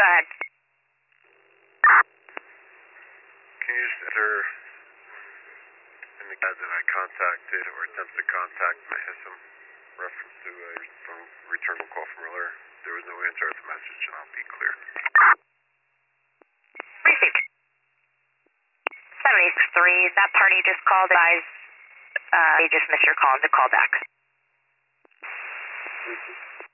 ahead. Can you just enter in the guide that I contacted or attempted to contact my HISM reference to your phone return a call from earlier? There was no answer at the message, and I'll be clear. Received. 763, that party just called. Advise they just missed your call and to call back.